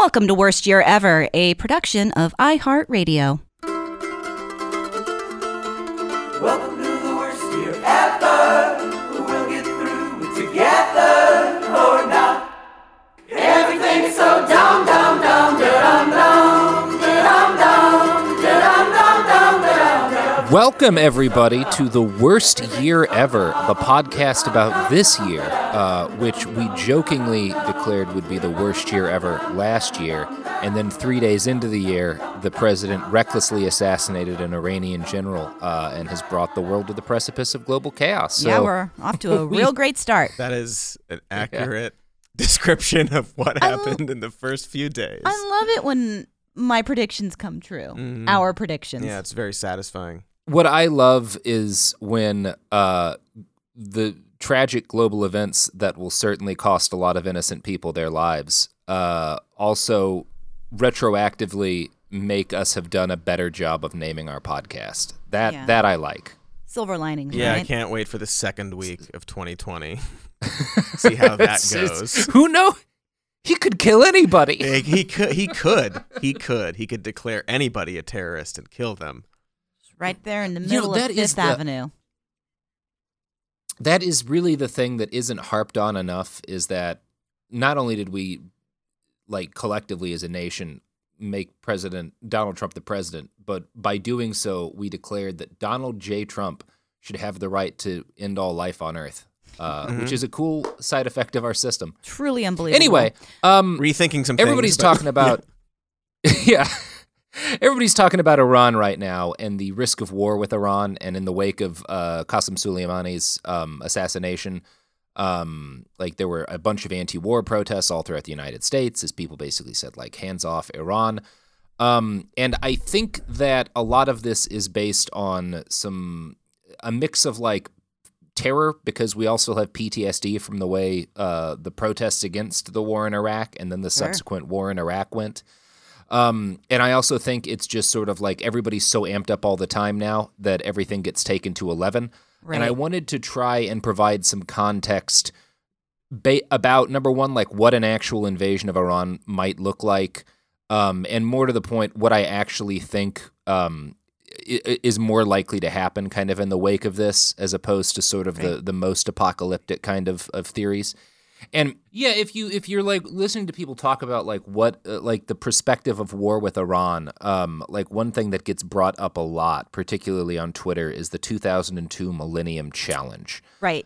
Welcome to Worst Year Ever, a production of iHeartRadio. Welcome to the worst year ever. We'll get through it together or not. Everything's so dumb, dumb, dumb, dumb, dumb, dumb, dumb, dumb, dumb, dumb. Welcome, everybody, to The Worst Year Ever, the podcast about this year, which we jokingly declared would be the worst year ever last year. And then 3 days into the year, the president recklessly assassinated an Iranian general and has brought the world to the precipice of global chaos. So Yeah, we're off to a real great start. That is an accurate description of what happened in the first few days. I love it when my predictions come true. Our predictions. Yeah, it's very satisfying. What I love is when the tragic global events that will certainly cost a lot of innocent people their lives also retroactively make us have done a better job of naming our podcast. That I like. Silver linings, Yeah, right? I can't wait for the second week of 2020. See how that goes. Who knows? He could kill anybody. He could declare anybody a terrorist and kill them. Right there in the middle of Fifth Avenue. That is really the thing that isn't harped on enough, is that not only did we, like, collectively as a nation make President Donald Trump the president, but by doing so, we declared that Donald J. Trump should have the right to end all life on Earth, which is a cool side effect of our system. Truly unbelievable. Anyway, rethinking some everybody's things. Everybody's talking about, yeah. Everybody's talking about Iran right now and the risk of war with Iran, and in the wake of Qasem Soleimani's assassination, like, there were a bunch of anti-war protests all throughout the United States as people basically said, like, hands off Iran. And I think that a lot of this is based on a mix of, like, terror, because we also have PTSD from the way the protests against the war in Iraq and then the subsequent war in Iraq went. And I also think it's just sort of like everybody's so amped up all the time now that everything gets taken to 11. Right. And I wanted to try and provide some context about, number one, like, what an actual invasion of Iran might look like, and more to the point, what I actually think is more likely to happen kind of in the wake of this, as opposed to sort of the most apocalyptic kind of theories. And yeah, if you're like listening to people talk about like what like the perspective of war with Iran, like one thing that gets brought up a lot, particularly on Twitter, is the 2002 Millennium Challenge. Right.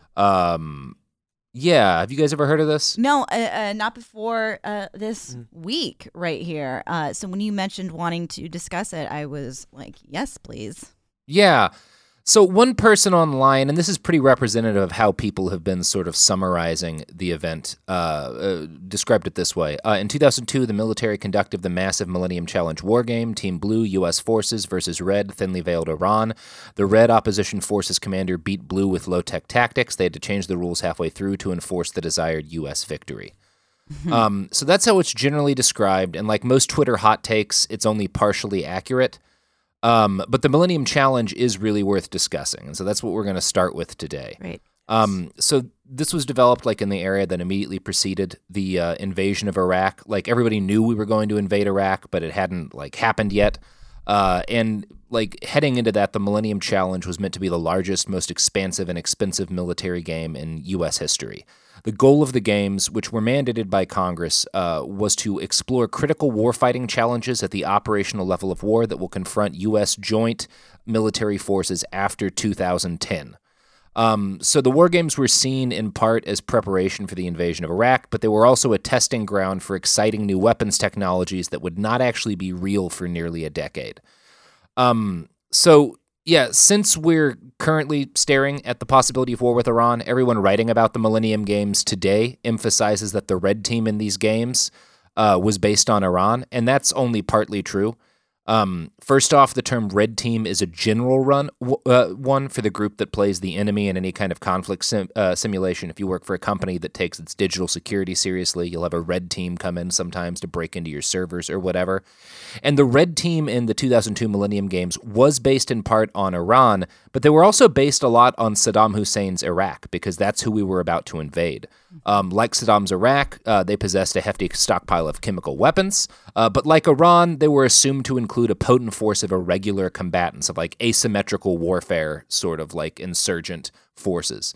Yeah. Have you guys ever heard of this? No, not before this week right here. So when you mentioned wanting to discuss it, I was like, yes, please. Yeah. So one person online, and this is pretty representative of how people have been sort of summarizing the event, described it this way. In 2002, the military conducted the massive Millennium Challenge war game, Team Blue, U.S. forces versus Red, thinly veiled Iran. The Red opposition forces commander beat Blue with low-tech tactics. They had to change the rules halfway through to enforce the desired U.S. victory. So that's how it's generally described, and like most Twitter hot takes, it's only partially accurate. But the Millennium Challenge is really worth discussing, and so that's what we're going to start with today. Right. So this was developed like in the area that immediately preceded the invasion of Iraq. Like, everybody knew we were going to invade Iraq, but it hadn't like happened yet. And like heading into that, the Millennium Challenge was meant to be the largest, most expansive and expensive military game in U.S. history. The goal of the games, which were mandated by Congress, was to explore critical warfighting challenges at the operational level of war that will confront U.S. joint military forces after 2010. So the war games were seen in part as preparation for the invasion of Iraq, but they were also a testing ground for exciting new weapons technologies that would not actually be real for nearly a decade. Yeah, since we're currently staring at the possibility of war with Iran, everyone writing about the Millennium Games today emphasizes that the red team in these games was based on Iran, and that's only partly true. First off, the term red team is a general one for the group that plays the enemy in any kind of conflict simulation. If you work for a company that takes its digital security seriously, you'll have a red team come in sometimes to break into your servers or whatever. And the red team in the 2002 Millennium Games was based in part on Iran, but they were also based a lot on Saddam Hussein's Iraq, because that's who we were about to invade. Like Saddam's Iraq, they possessed a hefty stockpile of chemical weapons. But like Iran, they were assumed to include a potent force of irregular combatants, of like asymmetrical warfare, sort of like insurgent forces.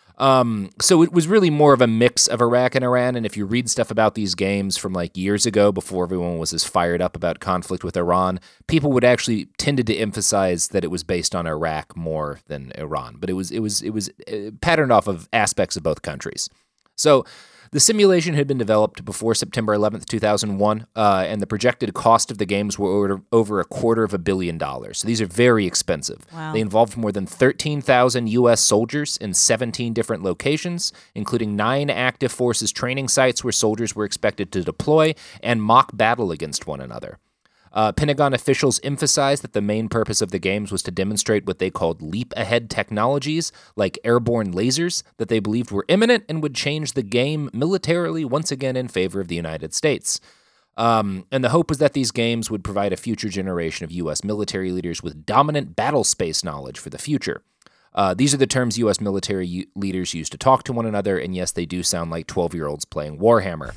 So it was really more of a mix of Iraq and Iran. And if you read stuff about these games from like years ago, before everyone was as fired up about conflict with Iran, people would actually tended to emphasize that it was based on Iraq more than Iran. But it was patterned off of aspects of both countries. So the simulation had been developed before September 11th, 2001, and the projected cost of the games were over $250 million. So these are very expensive. Wow. They involved more than 13,000 U.S. soldiers in 17 different locations, including 9 active forces training sites where soldiers were expected to deploy and mock battle against one another. Pentagon officials emphasized that the main purpose of the games was to demonstrate what they called leap-ahead technologies, like airborne lasers, that they believed were imminent and would change the game militarily once again in favor of the United States. And the hope was that these games would provide a future generation of U.S. military leaders with dominant battle space knowledge for the future. These are the terms U.S. military leaders use to talk to one another, and yes, they do sound like 12-year-olds playing Warhammer.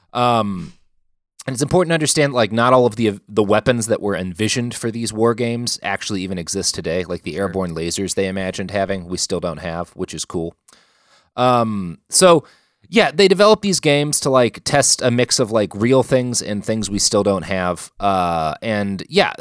And it's important to understand, like, not all of the weapons that were envisioned for these war games actually even exist today. Like the airborne lasers they imagined having, we still don't have, which is cool. So yeah, they developed these games to like test a mix of like real things and things we still don't have. And yeah,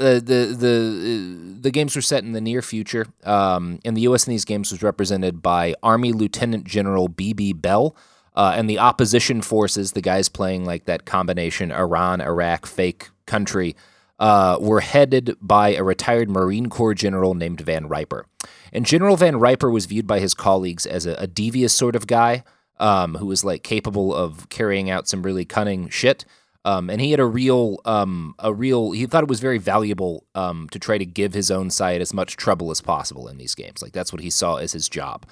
the games were set in the near future. And the U.S. in these games was represented by Army Lieutenant General B.B. Bell. And the opposition forces, the guys playing like that combination Iran, Iraq, fake country, were headed by a retired Marine Corps general named Van Riper. And General Van Riper was viewed by his colleagues as a devious sort of guy who was like capable of carrying out some really cunning shit. And he had he thought it was very valuable to try to give his own side as much trouble as possible in these games. Like that's what he saw as his job.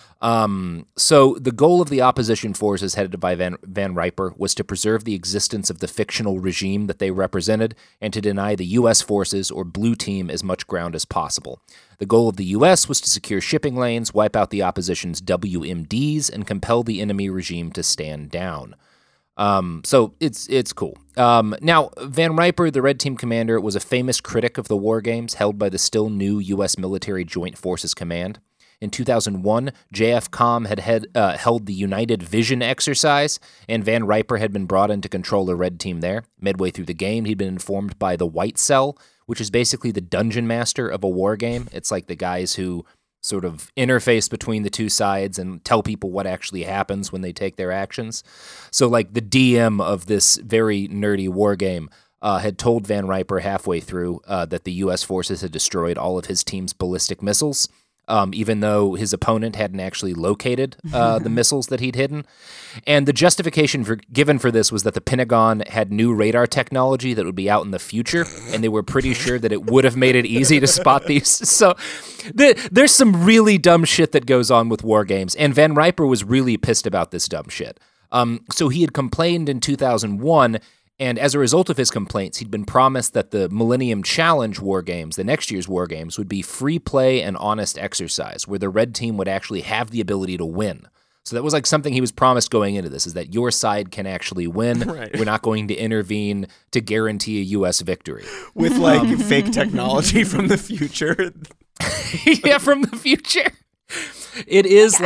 So the goal of the opposition forces headed by Van Riper was to preserve the existence of the fictional regime that they represented and to deny the U.S. forces or Blue Team as much ground as possible. The goal of the U.S. was to secure shipping lanes, wipe out the opposition's WMDs, and compel the enemy regime to stand down. So it's cool. Now, Van Riper, the Red Team commander, was a famous critic of the war games held by the still new U.S. Military Joint Forces Command. In 2001, JFCOM had held the United Vision exercise, and Van Riper had been brought in to control a red team there. Midway through the game, he'd been informed by the White Cell, which is basically the dungeon master of a war game. It's like the guys who sort of interface between the two sides and tell people what actually happens when they take their actions. So like the DM of this very nerdy war game had told Van Riper halfway through that the U.S. forces had destroyed all of his team's ballistic missiles. Even though his opponent hadn't actually located the missiles that he'd hidden. And the justification given for this was that the Pentagon had new radar technology that would be out in the future, and they were pretty sure that it would have made it easy to spot these. So there's some really dumb shit that goes on with war games, and Van Riper was really pissed about this dumb shit. So he had complained in 2001, and as a result of his complaints, he'd been promised that the Millennium Challenge war games, the next year's war games, would be free play and honest exercise, where the red team would actually have the ability to win. So that was like something he was promised going into this, is that your side can actually win. Right. We're not going to intervene to guarantee a U.S. victory. With like fake technology from the future. Yeah, from the future. It is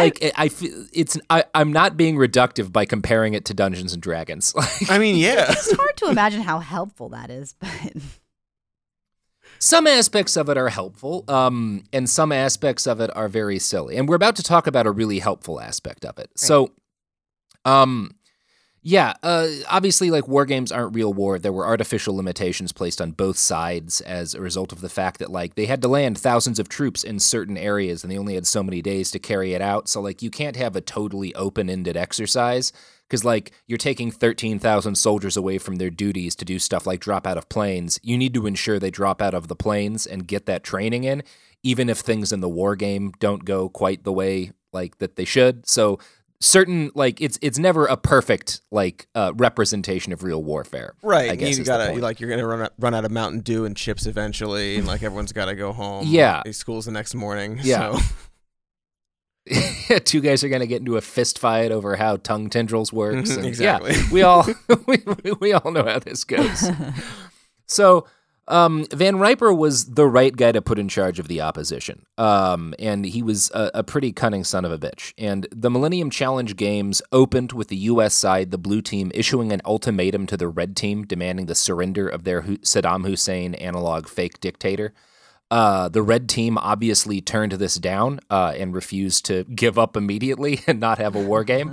I'm not being reductive by comparing it to Dungeons and Dragons. I mean, yeah. It's hard to imagine how helpful that is, but some aspects of it are helpful, and some aspects of it are very silly. And we're about to talk about a really helpful aspect of it. Right. So, obviously, like, war games aren't real war. There were artificial limitations placed on both sides as a result of the fact that, like, they had to land thousands of troops in certain areas, and they only had so many days to carry it out. So, like, you can't have a totally open-ended exercise because, like, you're taking 13,000 soldiers away from their duties to do stuff like drop out of planes. You need to ensure they drop out of the planes and get that training in, even if things in the war game don't go quite the way, like, that they should. So certain, like, it's never a perfect, like, representation of real warfare. Right. I guess you're gonna run out of Mountain Dew and chips eventually, and like everyone's got to go home. Yeah. School's the next morning. Yeah. So. Two guys are going to get into a fist fight over how tongue tendrils works. And Exactly. Yeah, we all we all know how this goes. So Van Riper was the right guy to put in charge of the opposition. And he was a pretty cunning son of a bitch. And the Millennium Challenge games opened with the U.S. side, the blue team, issuing an ultimatum to the red team demanding the surrender of their Saddam Hussein analog fake dictator. The red team obviously turned this down and refused to give up immediately and not have a war game.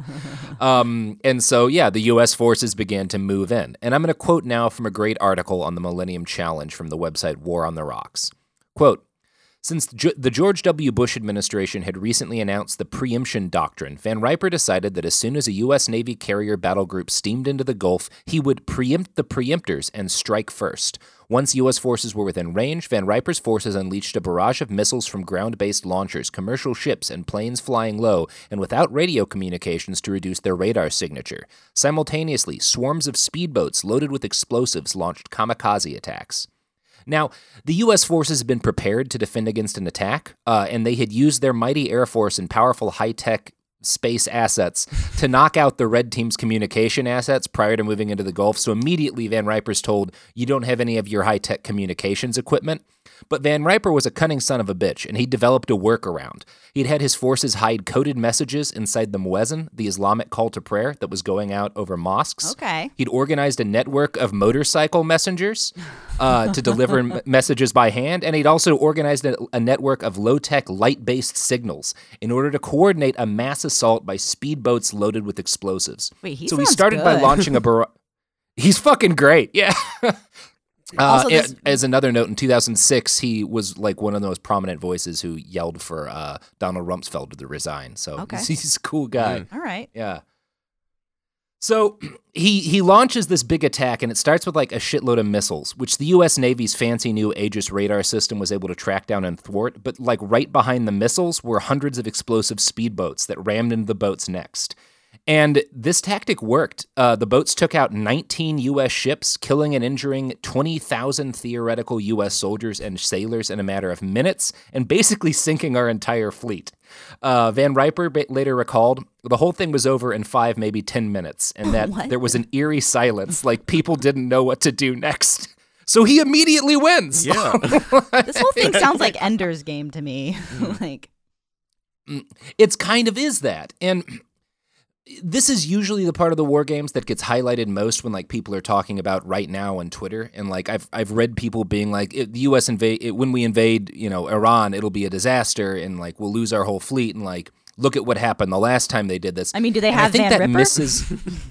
And so, yeah, the U.S. forces began to move in. And I'm going to quote now from a great article on the Millennium Challenge from the website War on the Rocks. Quote, since the George W. Bush administration had recently announced the preemption doctrine, Van Riper decided that as soon as a U.S. Navy carrier battle group steamed into the Gulf, he would preempt the preemptors and strike first. Once U.S. forces were within range, Van Riper's forces unleashed a barrage of missiles from ground-based launchers, commercial ships, and planes flying low and without radio communications to reduce their radar signature. Simultaneously, swarms of speedboats loaded with explosives launched kamikaze attacks. Now, the U.S. forces had been prepared to defend against an attack, and they had used their mighty Air Force and powerful high-tech space assets to knock out the red team's communication assets prior to moving into the Gulf. So immediately Van Riper's told, you don't have any of your high-tech communications equipment. But Van Riper was a cunning son of a bitch, and he developed a workaround. He'd had his forces hide coded messages inside the muezzin, the Islamic call to prayer that was going out over mosques. Okay. He'd organized a network of motorcycle messengers to deliver messages by hand, and he'd also organized a network of low-tech, light-based signals in order to coordinate a mass assault by speedboats loaded with explosives. Wait, he he sounds started by good. launching a barrage. He's fucking great, yeah. Also, this- As another note, in 2006, he was like one of the most prominent voices who yelled for Donald Rumsfeld to resign. So Okay. he's a cool guy. All right. Yeah. So he launches this big attack, and it starts with like a shitload of missiles, which the U.S. Navy's fancy new Aegis radar system was able to track down and thwart. But like right behind the missiles were hundreds of explosive speedboats that rammed into the boats next. And this tactic worked. The boats took out 19 U.S. ships, killing and injuring 20,000 theoretical U.S. soldiers and sailors in a matter of minutes, and basically sinking our entire fleet. Van Riper later recalled, the whole thing was over in 5, maybe 10 minutes, and that What? there was an eerie silence, like people didn't know what to do next. So he immediately wins. Yeah. This whole thing sounds like Ender's Game to me. Like, It's kind of is that. And this is usually the part of the war games that gets highlighted most when like people are talking about right now on Twitter. And like I've read people being like, the U.S. when we invade, Iran, it'll be a disaster, and like we'll lose our whole fleet, and like look at what happened the last time they did this. I mean, do they And I have think Van that Ripper? misses.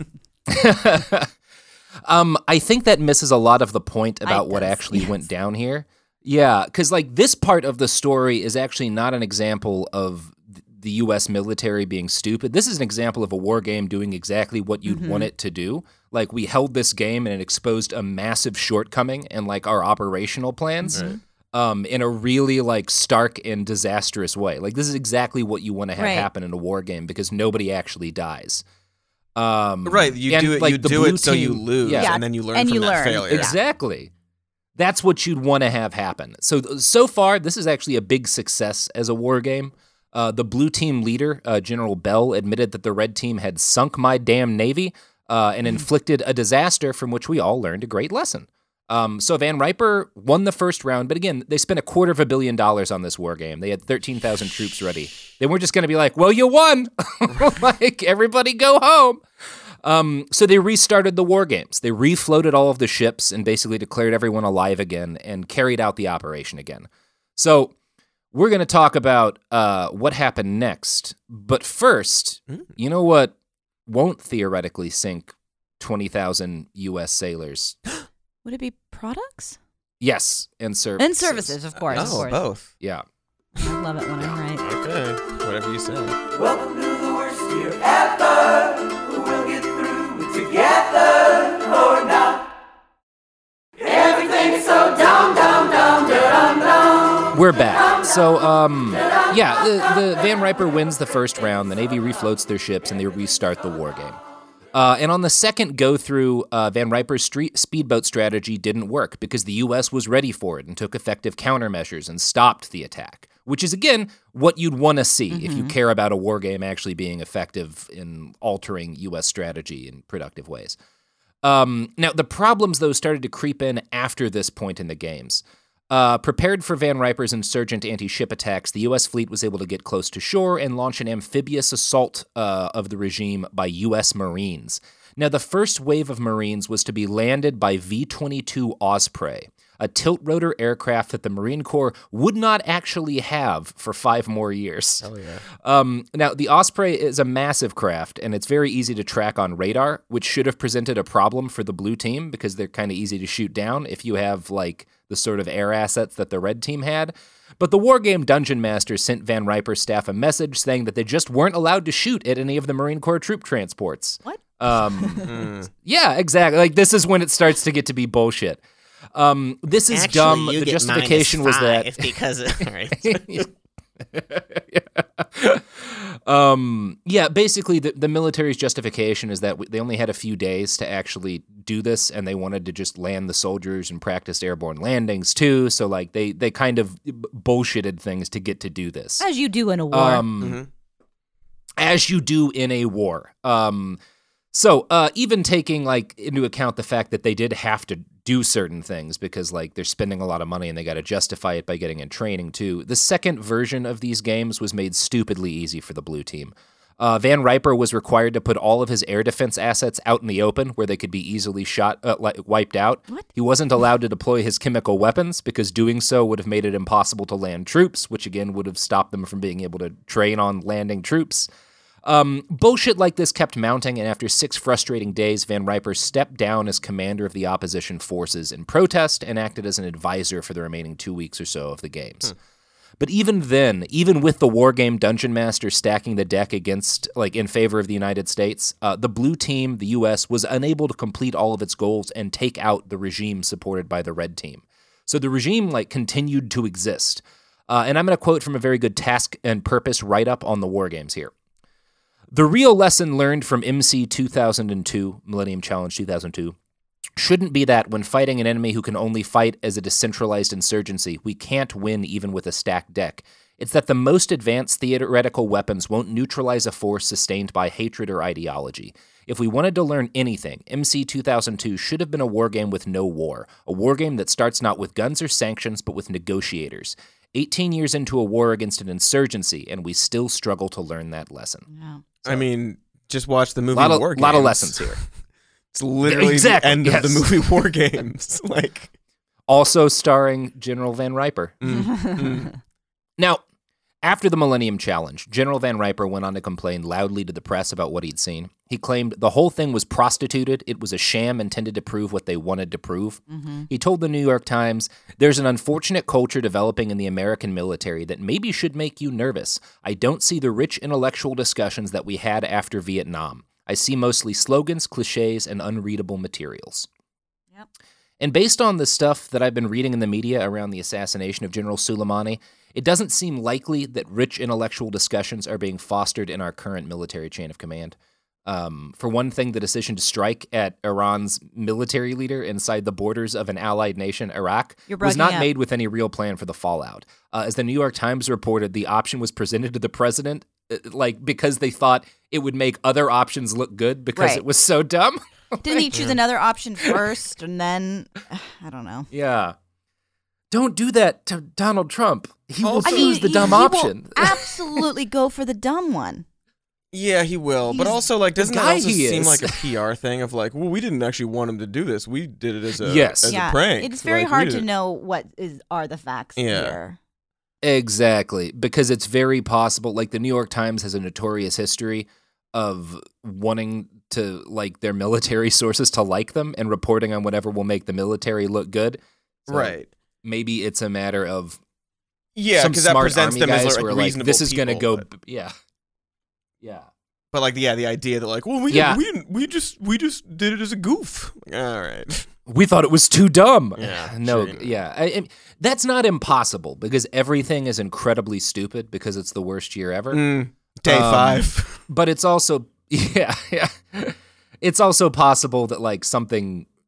I think that misses a lot of the point about what does, actually yes. went down here. Yeah, because like this part of the story is actually not an example of the U.S. military being stupid. This is an example of a war game doing exactly what you'd want it to do. Like we held this game and it exposed a massive shortcoming in like our operational plans. In a really like stark and disastrous way. Like this is exactly what you want to have Right. happen in a war game because nobody actually dies. Right. You and, do it. like, You the do blue it so you team- lose, Yeah. and then you learn And from you that learn. failure. Yeah. Exactly. That's what you'd want to have happen. So far, this is actually a big success as a war game. The blue team leader, General Bell, admitted that the red team had sunk my damn navy and inflicted a disaster from which we all learned a great lesson. So Van Riper won the first round, but again, they spent $250 million on this war game. They had 13,000 troops ready. They weren't just going to be like, well, you won. Like, everybody go home. So they restarted the war games. They refloated all of the ships and basically declared everyone alive again and carried out the operation again. So we're going to talk about what happened next. But first, you know what won't theoretically sink 20,000 U.S. sailors? Would it be products? Yes, and services. And services, of course. Of Oh, course. both. Yeah. I love it when I'm right. Okay. Whatever you say. Welcome to the worst year ever. We'll get through it together or not. Everything's so dumb, dumb, dumb, dumb, dumb. We're back. So, the Van Riper wins the first round. The Navy refloats their ships, and they restart the war game. And on the second go-through, Van Riper's speedboat strategy didn't work because the U.S. was ready for it and took effective countermeasures and stopped the attack. which is, again, what you'd want to see if you care about a war game actually being effective in altering U.S. strategy in productive ways. Now, the problems, though, started to creep in after this point in the games. Prepared for Van Riper's insurgent anti-ship attacks, the U.S. fleet was able to get close to shore and launch an amphibious assault of the regime by U.S. Marines. Now, the first wave of Marines was to be landed by V-22 Osprey, a tilt-rotor aircraft that the Marine Corps would not actually have for 5 more years. Hell yeah. Now, the Osprey is a massive craft, and it's very easy to track on radar, which should have presented a problem for the blue team because they're kind of easy to shoot down if you have, like, the sort of air assets that the red team had. But the Wargame Dungeon Master sent Van Riper's staff a message saying that they just weren't allowed to shoot at any of the Marine Corps troop transports. What? Yeah, exactly. Like, this is when it starts to get to be bullshit. This is dumb. The justification was that because basically the military's justification is that they only had a few days to actually do this, and they wanted to just land the soldiers and practice airborne landings too. So like they kind of bullshitted things to get to do this, as you do in a war. As you do in a war. So even taking like into account the fact that they did have to do certain things because like they're spending a lot of money and they got to justify it by getting in training too. The second version of these games was made stupidly easy for the blue team. Van Riper was required to put all of his air defense assets out in the open where they could be easily wiped out. What? He wasn't allowed to deploy his chemical weapons because doing so would have made it impossible to land troops, which again would have stopped them from being able to train on landing troops. Bullshit like this kept mounting, and after 6 frustrating days, Van Riper stepped down as commander of the opposition forces in protest and acted as an advisor for the remaining 2 weeks or so of the games. But even then, even with the Wargame Dungeon Master stacking the deck against, like, in favor of the United States, the blue team, the U.S., was unable to complete all of its goals and take out the regime supported by the red team. So the regime, like, continued to exist. And I'm going to quote from a very good Task and Purpose write-up on the Wargames here. The real lesson learned from MC 2002, Millennium Challenge 2002, shouldn't be that when fighting an enemy who can only fight as a decentralized insurgency, we can't win even with a stacked deck. It's that the most advanced theoretical weapons won't neutralize a force sustained by hatred or ideology. If we wanted to learn anything, MC 2002 should have been a wargame with no war, a wargame that starts not with guns or sanctions, but with negotiators. 18 years into a war against an insurgency, and we still struggle to learn that lesson. Yeah. I mean, just watch the movie War Games. A lot of lessons here. It's literally the end of the movie War Games. Like, also starring General Van Riper. Now, after the Millennium Challenge, General Van Riper went on to complain loudly to the press about what he'd seen. He claimed the whole thing was prostituted. It was a sham intended to prove what they wanted to prove. He told the New York Times, "There's an unfortunate culture developing in the American military that maybe should make you nervous. I don't see the rich intellectual discussions that we had after Vietnam. I see mostly slogans, cliches, and unreadable materials." Yep. And based on the stuff that I've been reading in the media around the assassination of General Soleimani, it doesn't seem likely that rich intellectual discussions are being fostered in our current military chain of command. For one thing, the decision to strike at Iran's military leader inside the borders of an allied nation, Iraq, was not made with any real plan for the fallout. As the New York Times reported, the option was presented to the president because they thought it would make other options look good because it was so dumb. Didn't he choose another option first and then, I don't know. Yeah. Don't do that to Donald Trump. He will Also- choose the dumb option. Will absolutely go for the dumb one. yeah, he will. But He's also, like, doesn't the that guy also he seem is. like a PR thing of like, well, we didn't actually want him to do this. We did it as a Yes. as a prank. It's very Like, we hard to didn't- know what are the facts here. Exactly, because it's very possible, like the New York Times has a notorious history of wanting to like their military sources to like them and reporting on whatever will make the military look good. So Right. maybe it's a matter of Yeah, some because that smart presents army them as guys like who are reasonable like, this is going to people, go, but- yeah. But like, the idea that like, well, we just did it as a goof. All right. We thought it was too dumb. Yeah, No, sure. yeah. I that's not impossible because everything is incredibly stupid because it's the worst year ever. Day 5. But it's also, yeah. It's also possible that like something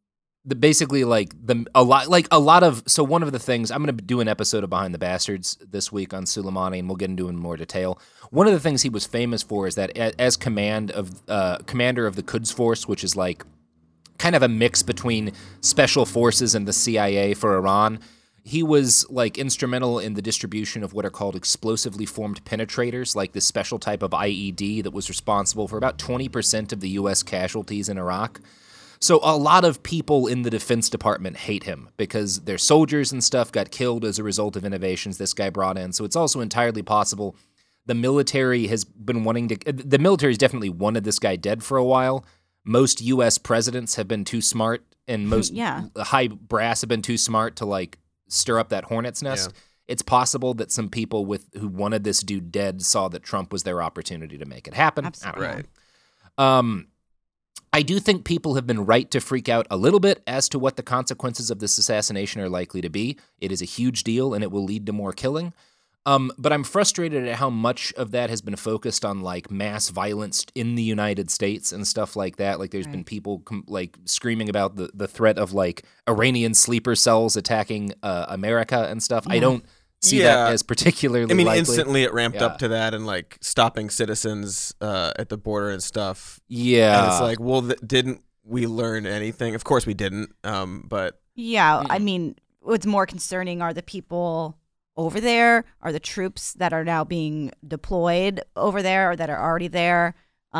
basically like a lot of so one of the things I'm going to do an episode of Behind the Bastards this week on Soleimani, and we'll get into it in more detail. One of the things he was famous for is that as commander of the Quds Force, which is like kind of a mix between special forces and the CIA for Iran, he was like instrumental in the distribution of what are called explosively formed penetrators, like this special type of IED that was responsible for about 20% of the U.S. casualties in Iraq. So a lot of people in the Defense Department hate him because their soldiers and stuff got killed as a result of innovations this guy brought in. So it's also entirely possible the military has been the military's definitely wanted this guy dead for a while. Most U.S. presidents have been too smart, and most high brass have been too smart to like stir up that hornet's nest. Yeah. It's possible that some people who wanted this dude dead saw that Trump was their opportunity to make it happen. Absolutely. Right. I do think people have been right to freak out a little bit as to what the consequences of this assassination are likely to be. It is a huge deal, and it will lead to more killing. But I'm frustrated at how much of that has been focused on like mass violence in the United States and stuff like that. Like there's been people like screaming about the threat of like Iranian sleeper cells attacking America and stuff. I don't see that as particularly likely. Instantly it ramped up to that and like stopping citizens at the border and stuff. Yeah. And it's like, well, didn't we learn anything? Of course we didn't. But yeah, I mean, what's more concerning are the people over there, are the troops that are now being deployed over there or that are already there.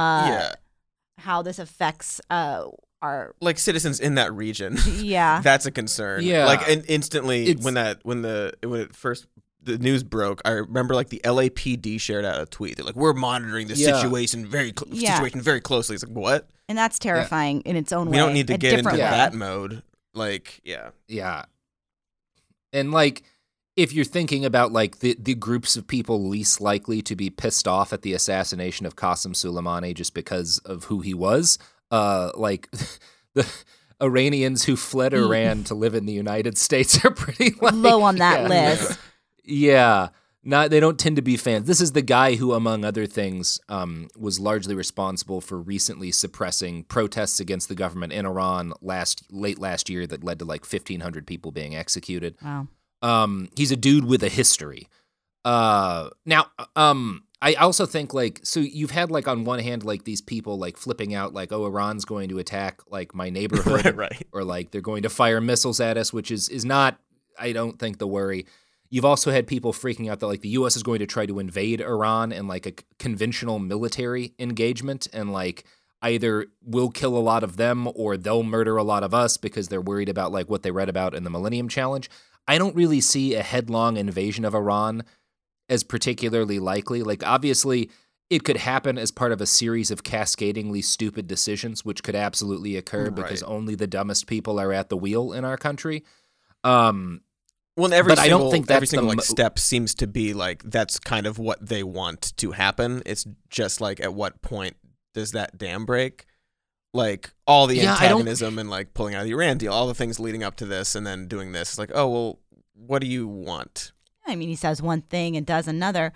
How this affects our like citizens in that region. Yeah, that's a concern. Yeah, like and instantly when it first the news broke, I remember like the LAPD shared out a tweet. They're like, "We're monitoring the situation very closely." It's like, what? And that's terrifying in its own way. We don't need to get into way. that mode. Like, yeah, and like. If you're thinking about like the groups of people least likely to be pissed off at the assassination of Qasem Soleimani just because of who he was, like the Iranians who fled Iran to live in the United States are pretty like, low on that list. Yeah, they don't tend to be fans. This is the guy who, among other things, was largely responsible for recently suppressing protests against the government in Iran late last year that led to like 1,500 people being executed. Wow. He's a dude with a history. I also think like, so you've had like on one hand, like these people like flipping out like, oh, Iran's going to attack like my neighborhood right. Or like they're going to fire missiles at us, which is not, I don't think the worry. You've also had people freaking out that like the U.S. is going to try to invade Iran in like a conventional military engagement and like either we'll kill a lot of them or they'll murder a lot of us because they're worried about like what they read about in the Millennium Challenge. I don't really see a headlong invasion of Iran as particularly likely. Like, obviously, it could happen as part of a series of cascadingly stupid decisions, which could absolutely occur because only the dumbest people are at the wheel in our country. Well, every single step seems to be like that's kind of what they want to happen. It's just like at what point does that dam break? Like all the antagonism and like pulling out of the Iran deal, all the things leading up to this and then doing this. It's like, oh, well, what do you want? I mean, he says one thing and does another.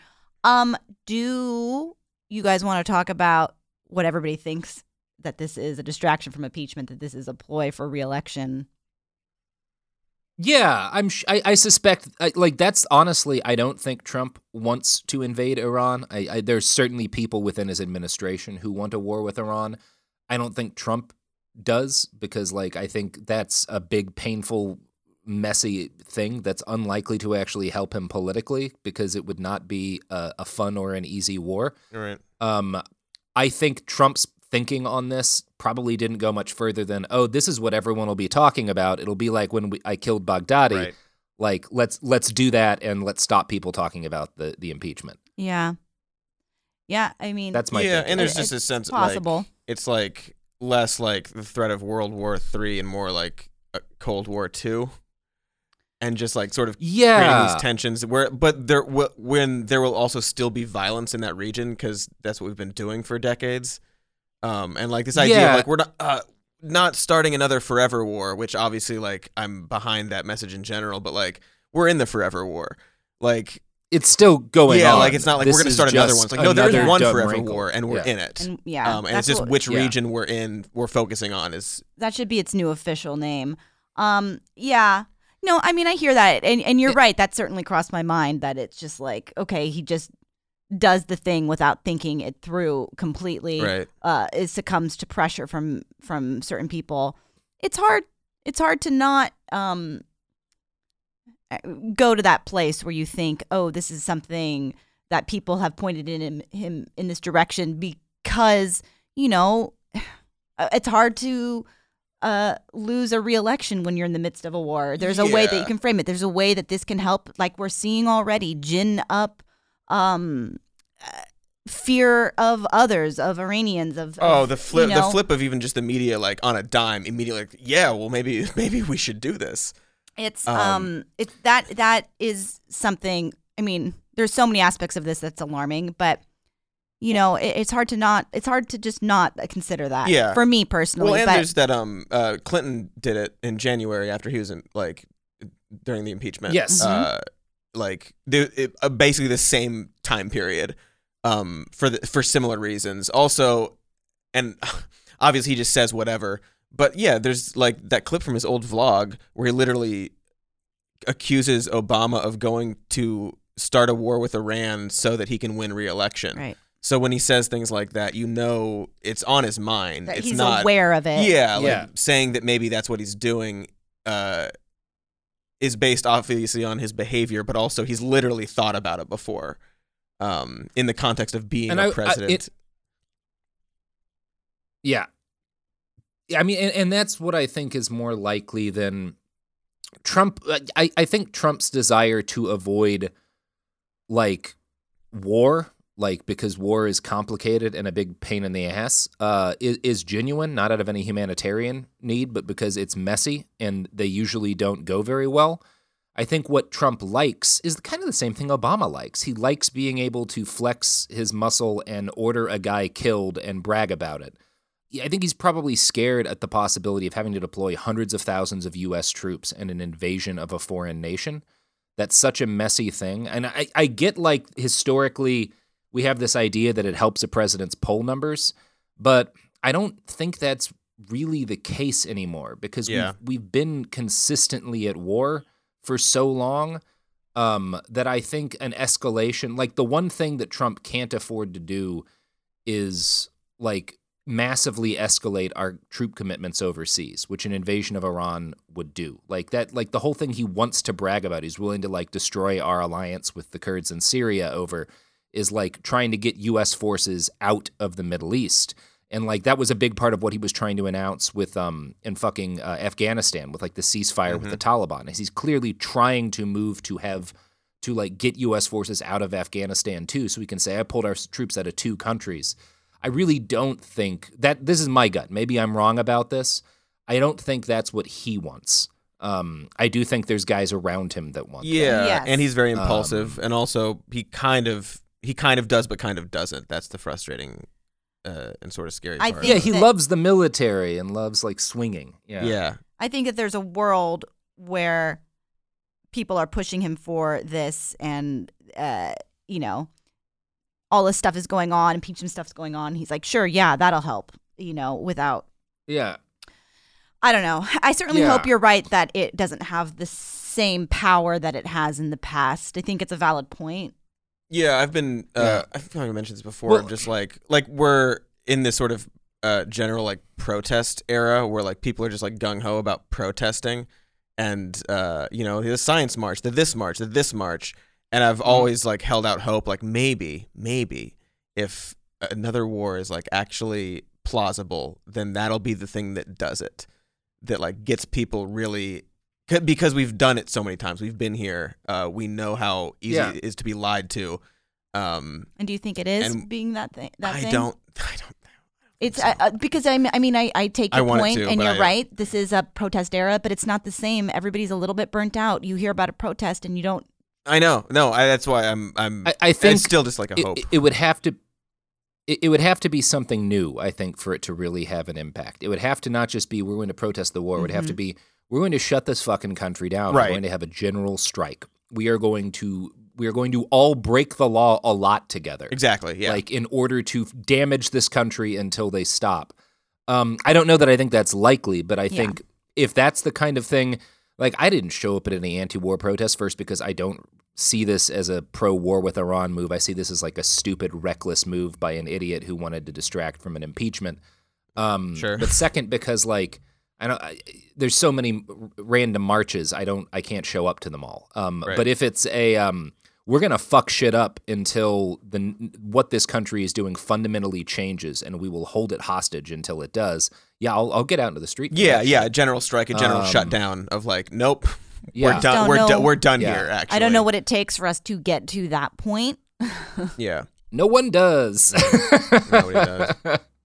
Do you guys want to talk about what everybody thinks that this is a distraction from impeachment, that this is a ploy for re-election? Yeah, I suspect like that's honestly, I don't think Trump wants to invade Iran. There's certainly people within his administration who want a war with Iran. I don't think Trump does because, like, I think that's a big, painful, messy thing that's unlikely to actually help him politically because it would not be a fun or an easy war. Right. I think Trump's thinking on this probably didn't go much further than, oh, this is what everyone will be talking about. It'll be like when I killed Baghdadi. Right. Like, let's do that and let's stop people talking about the impeachment. Yeah. Yeah, I mean, that's my and there's just a sense possible. Like, it's like less like the threat of World War III and more like Cold War II, and just like sort of creating these tensions. But there will also still be violence in that region because that's what we've been doing for decades. And like this idea of like we're not starting another forever war, which obviously like I'm behind that message in general, but like we're in the forever war, like. it's still going on. Yeah, like it's not like we're going to start another one. It's like, no, there is one forever wrinkle. war, and we're in it. And, and it's just which region we're in, we're focusing on is... That should be its new official name. Yeah. No, I mean, I hear that, and you're right. That certainly crossed my mind that it's just like, okay, he just does the thing without thinking it through completely. Right. It succumbs to pressure from certain people. It's hard to not go to that place where you think, oh, this is something that people have pointed him in this direction, because, you know, it's hard to lose a re-election when you're in the midst of a war. There's a way that you can frame it. There's a way that this can help, like we're seeing already, gin up fear of others, of Iranians, of the flip, the flip of even just the media, like on a dime, immediately, like, yeah, well, maybe we should do this. It's that is something. I mean, there's so many aspects of this that's alarming, but you know, it's hard to just not consider that. Yeah. For me personally. Well, and there's that Clinton did it in January after he was in, like, during the impeachment. Yes. Like basically the same time period. For similar reasons. Also, and obviously he just says whatever. But yeah, there's like that clip from his old vlog where he literally accuses Obama of going to start a war with Iran so that he can win re-election. Right. So when he says things like that, you know it's on his mind. That it's he's not aware of it. Yeah, like saying that maybe that's what he's doing is based obviously on his behavior, but also he's literally thought about it before. In the context of being a president. I mean, and that's what I think is more likely than Trump. I think Trump's desire to avoid, like, war, like, because war is complicated and a big pain in the ass, is genuine, not out of any humanitarian need, but because it's messy and they usually don't go very well. I think what Trump likes is kind of the same thing Obama likes. He likes being able to flex his muscle and order a guy killed and brag about it. I think he's probably scared at the possibility of having to deploy hundreds of thousands of U.S. troops in an invasion of a foreign nation. That's such a messy thing. And I get, like, historically, we have this idea that it helps a president's poll numbers, but I don't think that's really the case anymore, because we've been consistently at war for so long that I think an escalation, like, the one thing that Trump can't afford to do is, like, massively escalate our troop commitments overseas, which an invasion of Iran would do. Like that, like the whole thing he wants to brag about, he's willing to, like, destroy our alliance with the Kurds in Syria over, is, like, trying to get U.S. forces out of the Middle East. And, like, that was a big part of what he was trying to announce with in fucking Afghanistan with, like, the ceasefire with the Taliban. He's clearly trying to move to like, get U.S. forces out of Afghanistan too, so we can say, I pulled our troops out of 2 countries. I really don't think that, this is my gut. Maybe I'm wrong about this. I don't think that's what he wants. I do think there's guys around him that want that. Yes. And he's very impulsive, and also he kind of does but kind of doesn't. That's the frustrating and sort of scary part. Yeah, he loves the military and loves, like, swinging. Yeah. I think that there's a world where people are pushing him for this, and you know, all this stuff is going on, impeachment stuff's going on. He's like, sure, yeah, that'll help, you know, without. Yeah. I don't know. I certainly hope you're right that it doesn't have the same power that it has in the past. I think it's a valid point. Yeah, I've been, I think I mentioned this before, well, just like we're in this sort of general, like, protest era where, like, people are just, like, gung-ho about protesting and, you know, the science march, the this march. And I've always, like, held out hope, like, maybe if another war is, like, actually plausible, then that'll be the thing that does it, that, like, gets people really, because we've done it so many times. We've been here. We know how easy it is to be lied to. And do you think it is being that thing? I don't. It's because I mean I take your point, and you're right. This is a protest era, but it's not the same. Everybody's a little bit burnt out. You hear about a protest, and you don't. I know. No, that's why I think it's still just like a hope. It would have to. It would have to be something new, I think, for it to really have an impact. It would have to not just be we're going to protest the war. It would have to be we're going to shut this fucking country down. Right. We're going to have a general strike. We are going to going to all break the law a lot together. Exactly. Yeah. Like in order to damage this country until they stop. I don't know that I think that's likely, but I think if that's the kind of thing, like I didn't show up at any anti-war protests first because I don't see this as a pro-war with Iran move. I see this as like a stupid, reckless move by an idiot who wanted to distract from an impeachment. Sure. But second, because like there's so many random marches, I can't show up to them all. Right. But if it's we're gonna fuck shit up until what this country is doing fundamentally changes, and we will hold it hostage until it does. Yeah, I'll get out into the street. Yeah, a general strike, a general shutdown of like, nope, Yeah. we're done. We're done here. Actually, I don't know what it takes for us to get to that point. Yeah, no one does. nobody does.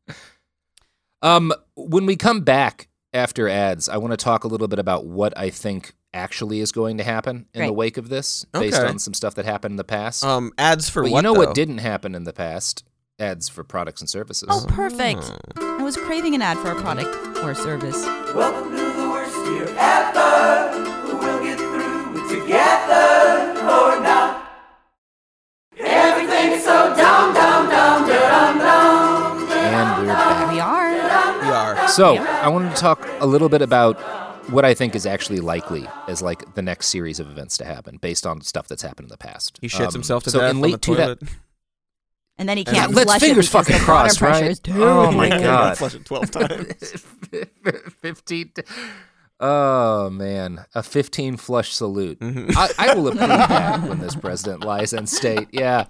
When we come back after ads, I want to talk a little bit about what I think actually is going to happen in the wake of this, based on some stuff that happened in the past. Ads for but what? You know though? what didn't happen in the past? Ads for products and services. Oh, perfect. I was craving an ad for a product or a service. Welcome to the worst year ever. We'll get through it together or not. Everything's so dumb, dumb, dumb, dumb, dumb. And we're back. We are. We are. So I wanted to talk a little bit about what I think is actually likely as like the next series of events to happen based on stuff that's happened in the past. He shits himself to so death in on late the toilet. And then he can't let's flush fingers it because fucking the water crossed, pressure right? is Oh my terrible. God. Flush it 12 times. 15. Oh man, a 15 flush salute. Mhm. I will approve that when this president lies in state. Yeah.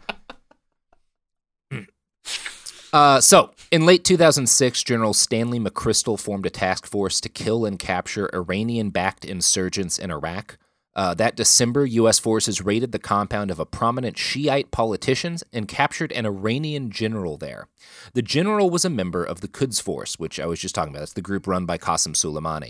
So, in late 2006, General Stanley McChrystal formed a task force to kill and capture Iranian-backed insurgents in Iraq. That December, U.S. forces raided the compound of a prominent Shiite politician and captured an Iranian general there. The general was a member of the Quds Force, which I was just talking about. That's the group run by Qasem Soleimani.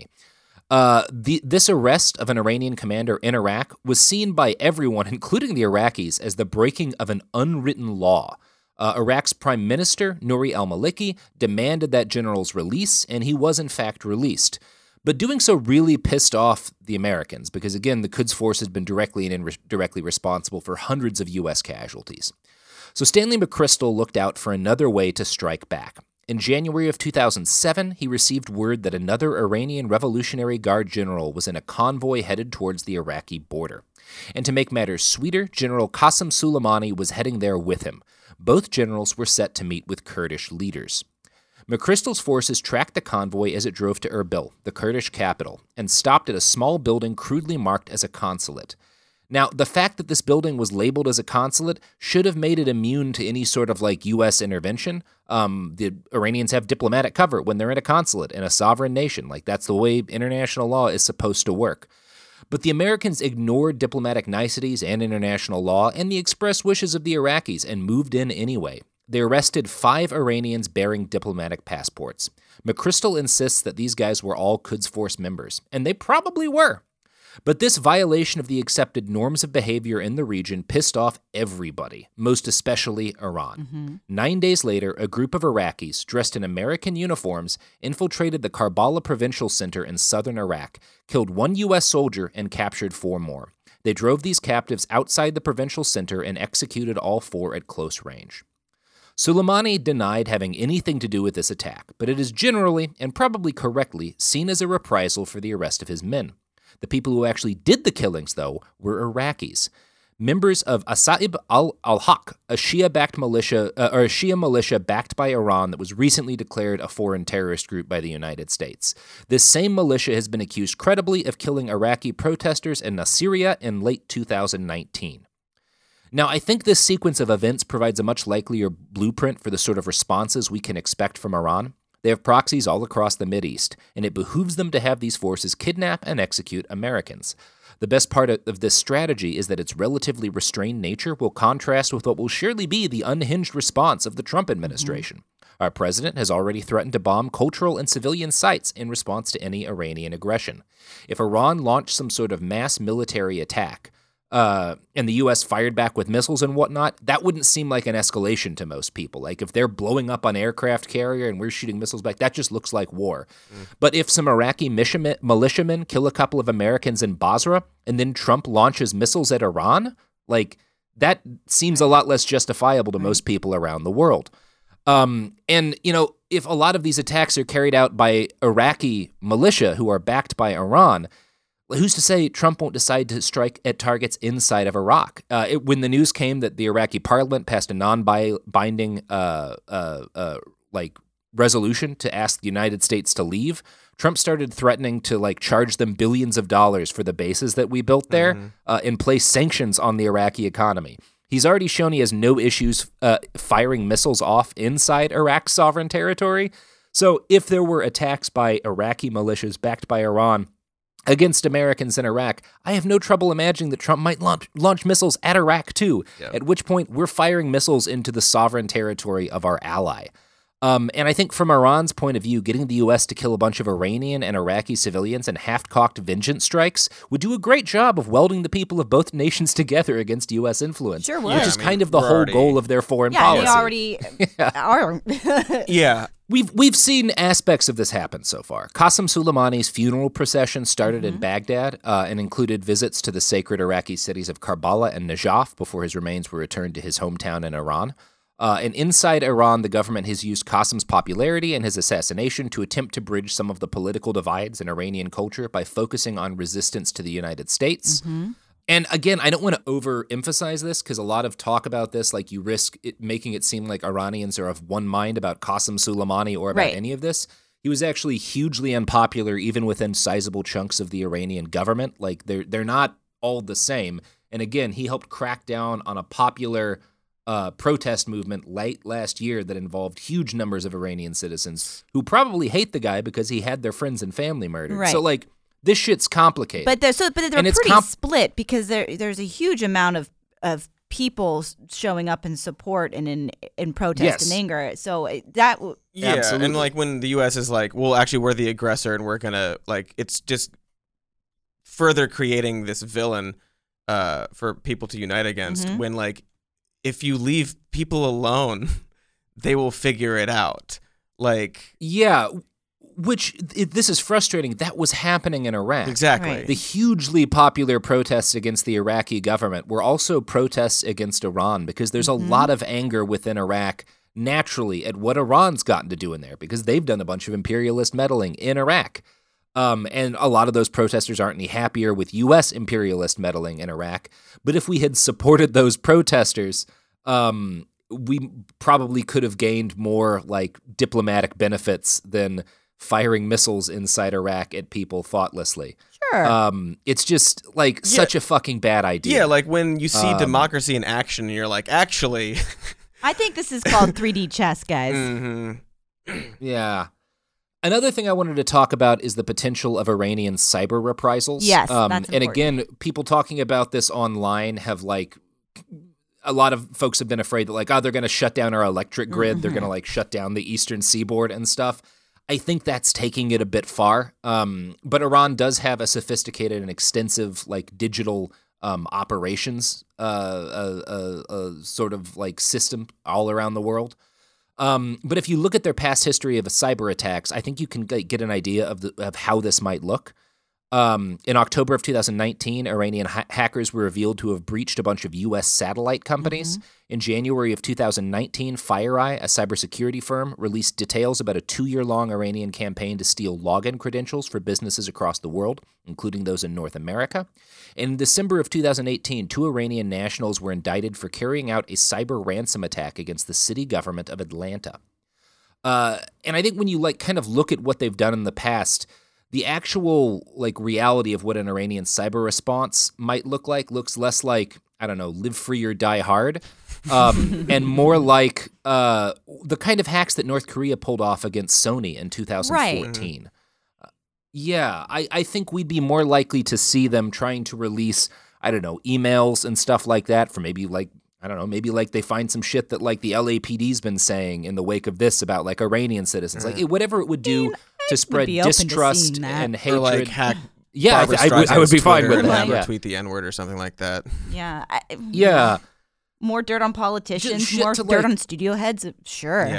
This arrest of an Iranian commander in Iraq was seen by everyone, including the Iraqis, as the breaking of an unwritten law. Iraq's Prime Minister, Nouri al-Maliki, demanded that general's release, and he was in fact released. But doing so really pissed off the Americans, because again, the Quds Force has been directly and indirectly responsible for hundreds of U.S. casualties. So Stanley McChrystal looked out for another way to strike back. In January of 2007, he received word that another Iranian Revolutionary Guard general was in a convoy headed towards the Iraqi border. And to make matters sweeter, General Qasem Soleimani was heading there with him. Both generals were set to meet with Kurdish leaders. McChrystal's forces tracked the convoy as it drove to Erbil, the Kurdish capital, and stopped at a small building crudely marked as a consulate. Now, the fact that this building was labeled as a consulate should have made it immune to any sort of like U.S. intervention. The Iranians have diplomatic cover when they're in a consulate in a sovereign nation. Like that's the way international law is supposed to work. But the Americans ignored diplomatic niceties and international law and the express wishes of the Iraqis and moved in anyway. They arrested 5 Iranians bearing diplomatic passports. McChrystal insists that these guys were all Quds Force members, and they probably were. But this violation of the accepted norms of behavior in the region pissed off everybody, most especially Iran. 9 days later, a group of Iraqis, dressed in American uniforms, infiltrated the Karbala Provincial Center in southern Iraq, killed 1 U.S. soldier, and captured 4 more. They drove these captives outside the provincial center and executed all 4 at close range. Soleimani denied having anything to do with this attack, but it is generally, and probably correctly, seen as a reprisal for the arrest of his men. The people who actually did the killings, though, were Iraqis. Members of Asaib al-Haq, a Shia-backed militia, or a Shia militia backed by Iran that was recently declared a foreign terrorist group by the United States. This same militia has been accused credibly of killing Iraqi protesters in Nasiriyah in late 2019. Now, I think this sequence of events provides a much likelier blueprint for the sort of responses we can expect from Iran. They have proxies all across the Mideast, and it behooves them to have these forces kidnap and execute Americans. The best part of this strategy is that its relatively restrained nature will contrast with what will surely be the unhinged response of the Trump administration. Our president has already threatened to bomb cultural and civilian sites in response to any Iranian aggression. If Iran launched some sort of mass military attack, and the U.S. fired back with missiles and whatnot, that wouldn't seem like an escalation to most people. Like, if they're blowing up an aircraft carrier and we're shooting missiles back, that just looks like war. But if some Iraqi militiamen kill a couple of Americans in Basra, and then Trump launches missiles at Iran, like, that seems a lot less justifiable to most people around the world. And, if a lot of these attacks are carried out by Iraqi militia who are backed by Iran, who's to say Trump won't decide to strike at targets inside of Iraq? When the news came that the Iraqi parliament passed a non-binding resolution to ask the United States to leave, Trump started threatening to charge them billions of dollars for the bases that we built there and place sanctions on the Iraqi economy. He's already shown he has no issues firing missiles off inside Iraq's sovereign territory. So if there were attacks by Iraqi militias backed by Iran against Americans in Iraq, I have no trouble imagining that Trump might launch missiles at Iraq too, at which point we're firing missiles into the sovereign territory of our ally. And I think from Iran's point of view, getting the U.S. to kill a bunch of Iranian and Iraqi civilians in half-cocked vengeance strikes would do a great job of welding the people of both nations together against U.S. influence. Sure would. Which is kind of the whole goal of their foreign policy. Yeah, they already are. Yeah. We've seen aspects of this happen so far. Qasem Soleimani's funeral procession started in Baghdad and included visits to the sacred Iraqi cities of Karbala and Najaf before his remains were returned to his hometown in Iran. And inside Iran, the government has used Qasem's popularity and his assassination to attempt to bridge some of the political divides in Iranian culture by focusing on resistance to the United States. And again, I don't want to overemphasize this because a lot of talk about this, you risk it making it seem like Iranians are of one mind about Qasem Soleimani or about any of this. He was actually hugely unpopular even within sizable chunks of the Iranian government. They're not all the same. And again, he helped crack down on a popular protest movement late last year that involved huge numbers of Iranian citizens who probably hate the guy because he had their friends and family murdered. Right. So this shit's complicated. But they're pretty split because there's a huge amount of people showing up in support and in protest and anger. So absolutely. And when the U.S. is well, actually we're the aggressor and we're gonna it's just further creating this villain for people to unite against. When if you leave people alone, they will figure it out. This is frustrating. That was happening in Iraq. Exactly. Right. The hugely popular protests against the Iraqi government were also protests against Iran because there's a lot of anger within Iraq naturally at what Iran's gotten to do in there because they've done a bunch of imperialist meddling in Iraq. And a lot of those protesters aren't any happier with U.S. imperialist meddling in Iraq. But if we had supported those protesters, we probably could have gained more diplomatic benefits than firing missiles inside Iraq at people thoughtlessly. Sure. It's just such a fucking bad idea. Yeah, when you see democracy in action, and you're actually. I think this is called 3D chess, guys. Yeah. Another thing I wanted to talk about is the potential of Iranian cyber reprisals. Yes, that's important. And again, people talking about this online have a lot of folks have been afraid that they're going to shut down our electric grid. They're going to shut down the eastern seaboard and stuff. I think that's taking it a bit far. But Iran does have a sophisticated and extensive digital operations sort of system all around the world. But if you look at their past history of cyber attacks, I think you can get an idea of how this might look. In October of 2019, Iranian hackers were revealed to have breached a bunch of U.S. satellite companies. In January of 2019, FireEye, a cybersecurity firm, released details about a 2-year-long Iranian campaign to steal login credentials for businesses across the world, including those in North America. In December of 2018, 2 Iranian nationals were indicted for carrying out a cyber ransom attack against the city government of Atlanta. And I think when you kind of look at what they've done in the past, the actual reality of what an Iranian cyber response might looks less live free or die hard, and more the kind of hacks that North Korea pulled off against Sony in 2014. Right. I think we'd be more likely to see them trying to release, emails and stuff like that for maybe they find some shit that the LAPD's been saying in the wake of this about Iranian citizens, whatever it would do to spread distrust and hatred. Or hack. Yeah, I would be fine with that. And tweet the N-word or something like that. Yeah. More dirt on politicians, more dirt on studio heads. Sure. Yeah.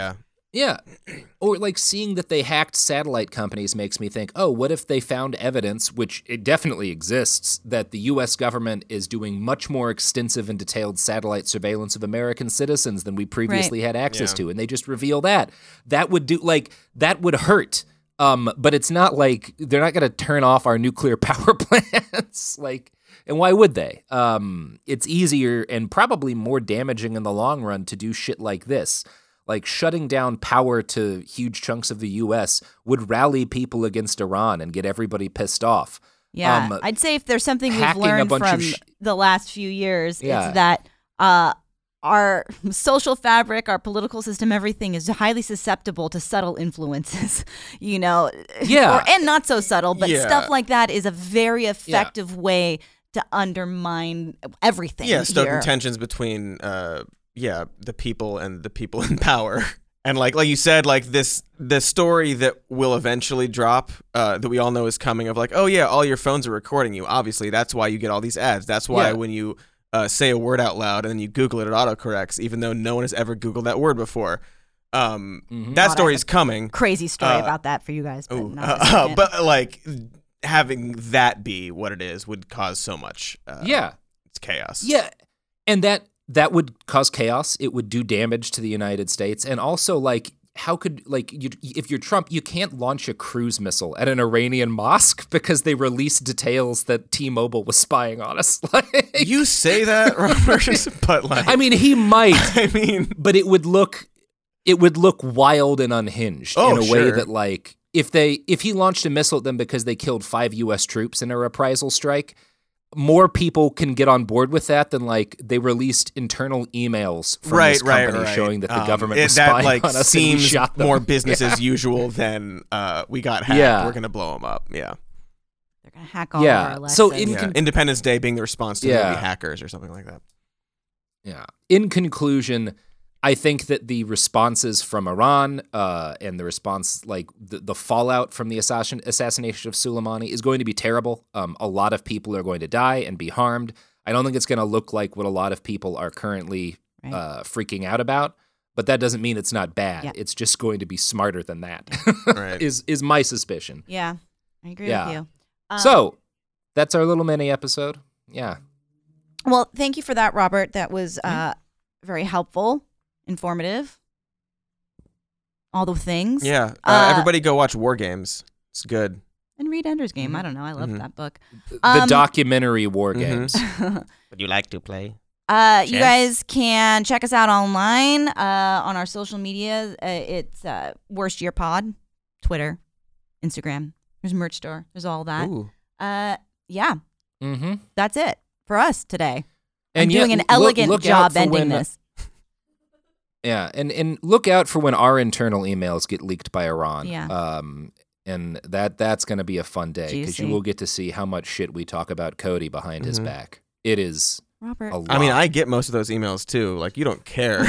Yeah. Or like seeing that they hacked satellite companies makes me think, oh, what if they found evidence, which it definitely exists, that the U.S. government is doing much more extensive and detailed satellite surveillance of American citizens than we previously had access to, and they just reveal that. That would that would hurt. But it's not like they're not going to turn off our nuclear power plants. And why would they? It's easier and probably more damaging in the long run to do shit like this. Like shutting down power to huge chunks of the U.S. would rally people against Iran and get everybody pissed off. Yeah, I'd say if there's something we've learned from the last few years, it's that our social fabric, our political system, everything is highly susceptible to subtle influences, and not so subtle, but stuff like that is a very effective way to undermine everything. Yeah, stoking tensions between the people and the people in power. And like you said, like the story that will eventually drop that we all know is coming of like, oh yeah, all your phones are recording you. Obviously, that's why you get all these ads. That's why when you say a word out loud and then you Google it, it autocorrects, even though no one has ever Googled that word before. That story is coming. Crazy story about that for you guys. But, but like having that be what it is would cause so much. It's chaos. Yeah, and that would cause chaos. It would do damage to the United States, and also like. How could, if you're Trump, you can't launch a cruise missile at an Iranian mosque because they released details that T-Mobile was spying on us. You say that, Robert, but I mean, he might. But it would look wild and unhinged in a way that, if he launched a missile at them because they killed 5 U.S. troops in a reprisal strike, more people can get on board with that than they released internal emails from this company showing that the government was spying on us seems and we shot them. More business as usual than we got hacked. We're gonna blow them up. Yeah, they're gonna hack all of our Alexas. So Independence Day being the response to maybe hackers or something like that. Yeah. In conclusion, I think that the responses from Iran and the response, the fallout from the assassination of Soleimani is going to be terrible. A lot of people are going to die and be harmed. I don't think it's going to look like what a lot of people are currently freaking out about, but that doesn't mean it's not bad. Yeah. It's just going to be smarter than that, is my suspicion. Yeah, I agree with you. So that's our little mini episode. Yeah. Well, thank you for that, Robert. That was very helpful. Informative. All the things. Yeah. Everybody go watch War Games. It's good. And read Ender's Game. I don't know. I love that book. The documentary War Games. Would you like to play? You guys can check us out online on our social media. It's Worst Year Pod, Twitter, Instagram. There's a merch store. There's all that. Ooh. Yeah. Mm-hmm. That's it for us today. And I'm doing an elegant job ending this. Yeah, and look out for when our internal emails get leaked by Iran. Yeah. And that's going to be a fun day because you will get to see how much shit we talk about Cody behind his back. It is Robert. A lot. I mean, I get most of those emails too. You don't care.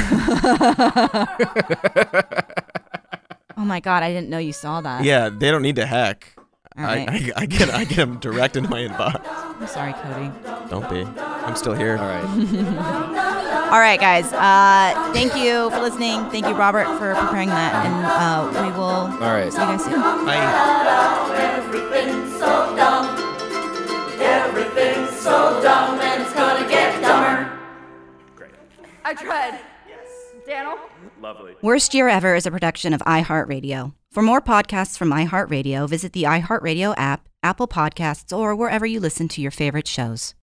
Oh my God, I didn't know you saw that. Yeah, they don't need to hack. Right. I get them direct into my inbox. I'm sorry, Cody. Don't be. I'm still here. All right. All right, guys. Thank you for listening. Thank you, Robert, for preparing that. And we will see you guys soon. Bye. Everything's so dumb. Everything's so dumb, and it's gonna get dumber. Great. I tried. Yes. Daniel? Lovely. Worst Year Ever is a production of iHeartRadio. For more podcasts from iHeartRadio, visit the iHeartRadio app, Apple Podcasts, or wherever you listen to your favorite shows.